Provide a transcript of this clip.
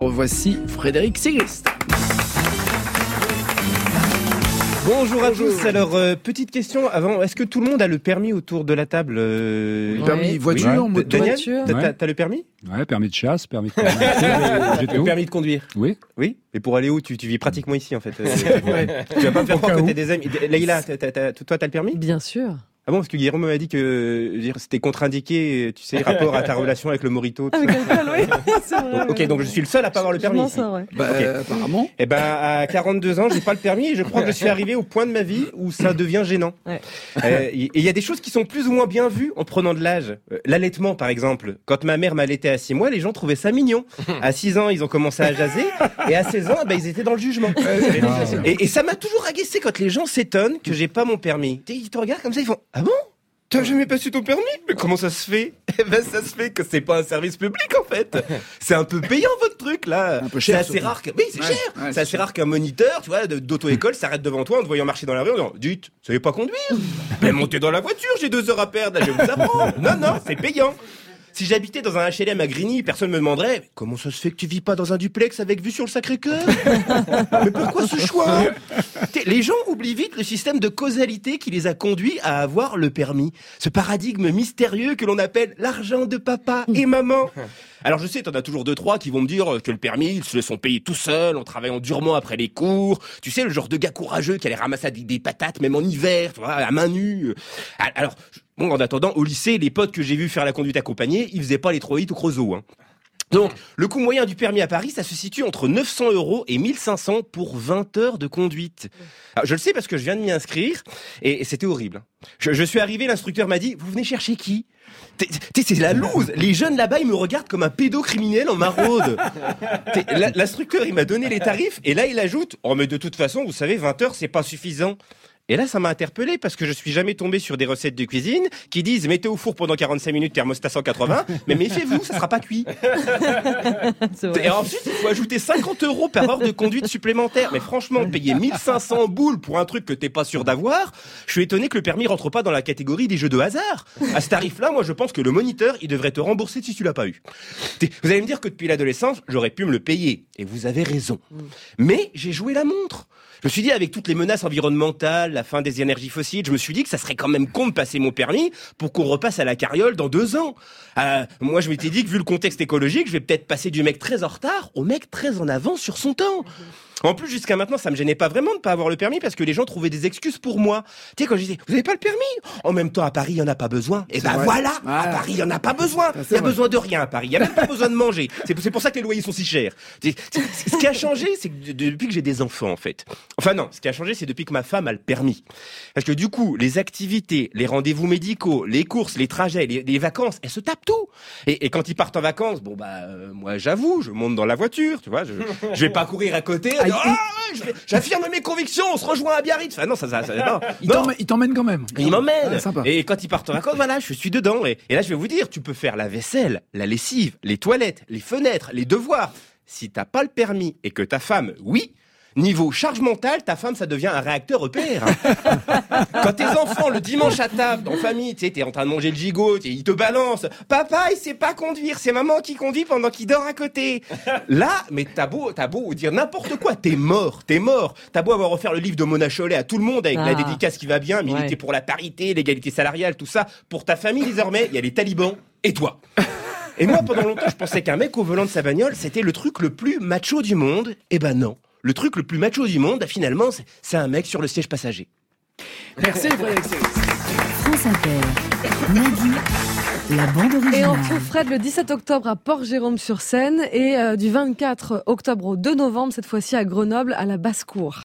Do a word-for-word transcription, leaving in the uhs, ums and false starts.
Voici Frédéric Sigrist. Bonjour à tous. Alors, euh, petite question avant. Est-ce que tout le monde a le permis autour de la table euh... Le permis voiture, oui. moto. Daniel, voiture. t'as, Ouais. t'as le permis? Ouais, permis de chasse, permis de conduire. Le permis de conduire. Oui. Oui. Mais pour aller où? Tu, tu vis pratiquement ici, en fait. Euh, ouais. Tu vas pas me faire croire que t'es des amis. Leïla, t'as, t'as, t'as, toi, t'as le permis? Bien sûr. Ah bon, parce que Guillermo m'a dit que je veux dire, c'était contre-indiqué, tu sais, rapport à ta relation avec le mojito. tout Avec ça. l'alcool, oui. C'est vrai, Donc, ok, ouais. donc je suis le seul à pas avoir le Je permis. m'en ici. sors, ouais. Bah, Ok. euh, apparemment. Eh ben, à quarante-deux ans, j'ai pas le permis et je crois que je suis arrivé au point de ma vie où ça devient gênant. Ouais. Euh, et il y a des choses qui sont plus ou moins bien vues en prenant de l'âge. Euh, L'allaitement, par exemple. Quand ma mère m'allaitait à six mois, les gens trouvaient ça mignon. À six ans, ils ont commencé à jaser et à seize ans, ben, ils étaient dans le jugement. Et, et ça m'a toujours agacé quand les gens s'étonnent que j'ai pas mon permis. Tu sais, ils te regardent comme ça, ils font « Ah bon ? T'as jamais passé ton permis? Mais comment ça se fait? Eh ben, ça se fait que c'est pas un service public, en fait. C'est un peu payant, votre truc, là. Un peu cher, C'est assez surtout. rare que, oui, c'est Ouais, cher. ouais, c'est c'est assez cher. rare qu'un moniteur, tu vois, de- d'auto-école s'arrête devant toi en te voyant marcher dans la rue en disant, dites, vous savez pas conduire? Mais montez dans la voiture, j'ai deux heures à perdre, là, je vais vous apprendre. Non, non, c'est payant. Si j'habitais dans un H L M à Grigny, personne me demanderait « Comment ça se fait que tu vis pas dans un duplex avec vue sur le Sacré-Cœur ?» Mais pourquoi ce choix? T'sais, les gens oublient vite le système de causalité qui les a conduits à avoir le permis. Ce paradigme mystérieux que l'on appelle l'argent de papa et maman. Alors je sais, t'en as toujours deux, trois qui vont me dire que le permis, ils se le sont payés tout seuls, en travaillant durement après les cours. Tu sais, le genre de gars courageux qui allait ramasser des, des patates, même en hiver, tu vois, à main nue. Alors, bon, en attendant, au lycée, les potes que j'ai vus faire la conduite accompagnée, ils faisaient pas les trois hits au Creusot, hein. Donc, le coût moyen du permis à Paris, ça se situe entre neuf cents euros et mille cinq cents pour vingt heures de conduite. Alors, je le sais parce que je viens de m'y inscrire et, et c'était horrible. Je, je suis arrivé, l'instructeur m'a dit, vous venez chercher qui? T'es, t'es, c'est la loose. Les jeunes là-bas, ils me regardent comme un pédocriminel en maraude. T'es, la- l'instructeur, il m'a donné les tarifs et là, il ajoute, oh, mais de toute façon, vous savez, vingt heures, c'est pas suffisant. Et là, ça m'a interpellé parce que je suis jamais tombé sur des recettes de cuisine qui disent mettez au four pendant quarante-cinq minutes, thermostat cent quatre-vingts, mais méfiez-vous, ça sera pas cuit. C'est vrai. Et ensuite, il faut ajouter cinquante euros par heure de conduite supplémentaire. Mais franchement, payer mille cinq cents boules pour un truc que t'es pas sûr d'avoir, je suis étonné que le permis rentre pas dans la catégorie des jeux de hasard. À ce tarif-là, moi, je pense que le moniteur, il devrait te rembourser si tu l'as pas eu. T'es- Vous allez me dire que depuis l'adolescence, j'aurais pu me le payer. Et vous avez raison. Mais j'ai joué la montre. Je me suis dit, avec toutes les menaces environnementales, la fin des énergies fossiles, je me suis dit que ça serait quand même con de passer mon permis pour qu'on repasse à la carriole dans deux ans. Euh, moi, je m'étais dit que vu le contexte écologique, je vais peut-être passer du mec très en retard au mec très en avance sur son temps. En plus, jusqu'à maintenant, ça me gênait pas vraiment de pas avoir le permis parce que les gens trouvaient des excuses pour moi. Tu sais, quand je disais, vous avez pas le permis? En même temps, à Paris, il y en a pas besoin. Et ben vrai. voilà, à Voilà. Paris, il y en a pas besoin. Il c'est y a vrai. besoin de rien à Paris. Il y a même pas besoin de manger. C'est c'est pour ça que les loyers sont si chers. C'est- c'est- Ce qui a changé, c'est que de- depuis que j'ai des enfants, en fait. Enfin non, ce qui a changé, c'est depuis que ma femme a le permis. Parce que du coup, les activités, les rendez-vous médicaux, les courses, les trajets, les, les vacances, elle se tape tout. Et, et quand ils partent en vacances, bon bah, euh, moi j'avoue, je monte dans la voiture, tu vois, je, je vais pas courir à côté. Ah, dire, Ah, je vais- j'affirme mes convictions, on se rejoint à Biarritz. Enfin non, ça, ça, ça non. Il Non. t'emmène, il t'emmène quand même. Il m'emmène. Ah, sympa. Et quand ils partent en vacances, voilà, je suis dedans. Et, et là, je vais vous dire, tu peux faire la vaisselle, la lessive, les toilettes, les fenêtres, les devoirs. Si t'as pas le permis et que ta femme, oui, niveau charge mentale, ta femme, ça devient un réacteur E P R. hein. Quand tes enfants, le dimanche à table, en famille, tu sais, t'es en train de manger le gigot, t'es- ils te balancent. Papa, il sait pas conduire, c'est maman qui conduit pendant qu'il dort à côté. Là, mais t'as beau, t'as beau dire n'importe quoi, t'es mort, t'es mort. T'as beau avoir offert le livre de Mona Chollet à tout le monde avec Ah. la dédicace qui va bien, militer Ouais. pour la parité, l'égalité salariale, tout ça. Pour ta famille, désormais, il y a les talibans et toi. Et moi, pendant longtemps, je pensais qu'un mec au volant de sa bagnole, c'était le truc le plus macho du monde. Eh ben non. Le truc le plus macho du monde, finalement, c'est, c'est un mec sur le siège passager. Merci Frédéric Sigrist. France Inter, Nagui, la bande Et on originale. retrouve Fred le dix-sept octobre à Port-Jérôme-sur-Seine et euh, du vingt-quatre octobre au deux novembre, cette fois-ci à Grenoble, à la Basse-Cour.